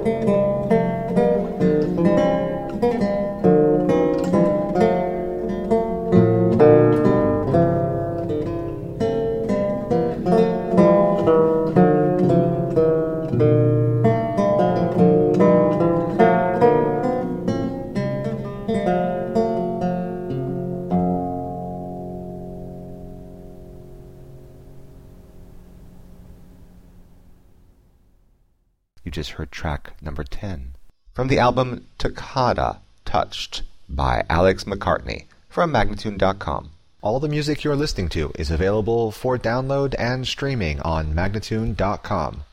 You just heard track number 10 from the album Toccata, Touched by Alex McCartney from Magnatune.com. All the music you're listening to is available for download and streaming on Magnatune.com.